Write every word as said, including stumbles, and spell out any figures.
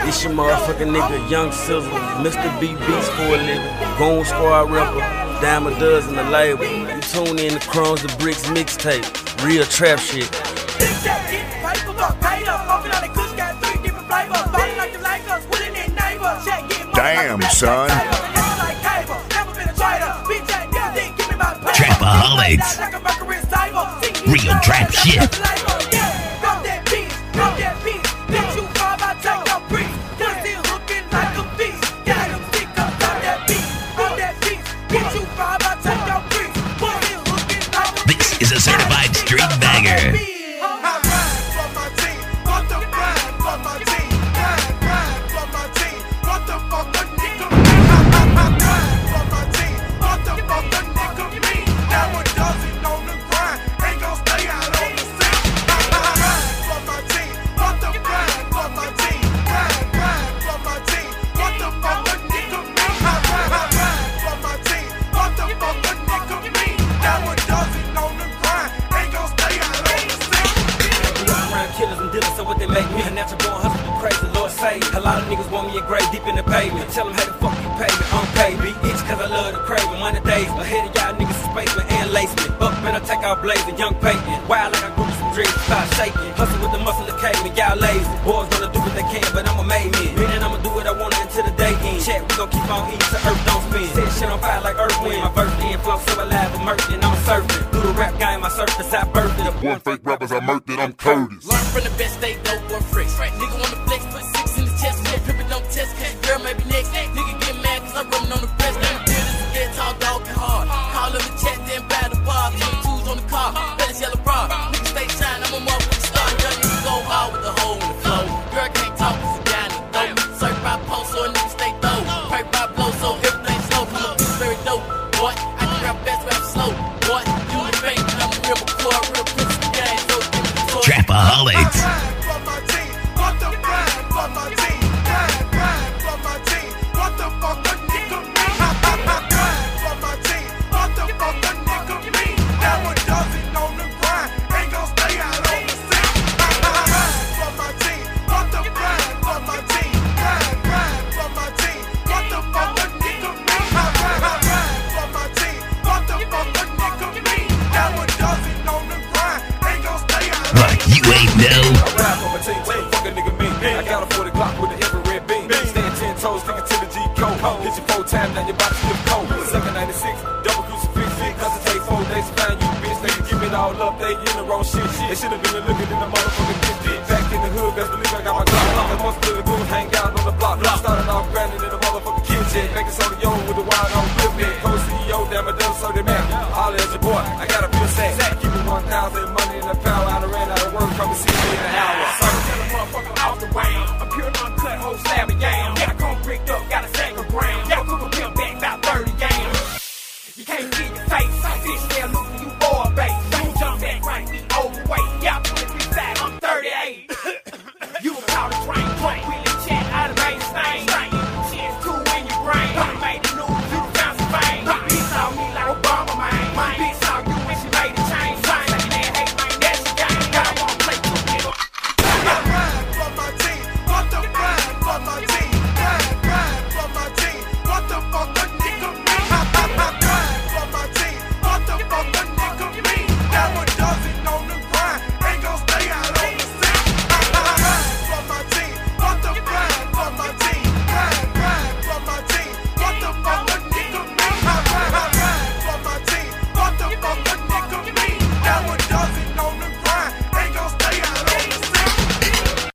This your motherfucking nigga, Young Sizzle, Mister B Beats for a living, Gone Squad rapper, dime a dozen the label. You tune in to Crumbs the Bricks mixtape, real trap shit. Damn, son. Trapaholics. Real trap shit. This is a certified street banger. So what they make me a natural born hustle, be crazy, Lord save. A lot of niggas want me a grave deep in the pavement. Tell them, hey, the fuck you pay me, I'm paid. Be itch cause I love the craving. One of days ahead of y'all niggas is spaceman and lacement. Up man, I take out blazing, young Peyton. Wild like I grew some dreams, start shaking. Hustle with the muscle of caveman, y'all lazy. Boys gonna do what they can, but I'm a made man. Meaning I'ma do what I want until the day ends. Check, we gon' keep on eating so earth don't spin. Set shit on fire like earth wind. My verse in flow so alive and murked and I'm surfing. Through the rap game, my surface, I birthed it. One fake rappers, I murked it, I'm Curtis. Learn from the best, they know one fresh. Nigga wanna flex, put six in the chest. No pimpin', don't test, cause girl may be next. Nigga get mad cause I'm running on the press. Nigga feel this is get tall, dog, and hard. Call in the chat, then buy the bar. twenty-twos on the car, better yellow bra. Nigga stay shine, I'm a motherfucking star. Young nigga go hard with the hole in the flow. Girl can't talk cause it's down the throat. Surf by post so a nigga stay throw. Pray by blow so everything slow. I'm a bitch very dope, boy. I can rap fast, rap slow, boy. You the bank, I'm a real McCoy, real prince of the game. So give me the toy. Trapaholics. Like you ain't know. I ride for my team, team, fuck a nigga me. I got a forty Glock with an infrared beam. Stand ten toes, stick it to the G code. Hit you four times, now your body slip cold. seven ninety-six, double crucifix, cause it take four days to find you, bitch. They can give it all up, they in the wrong shit. They should've been looking in the motherfucking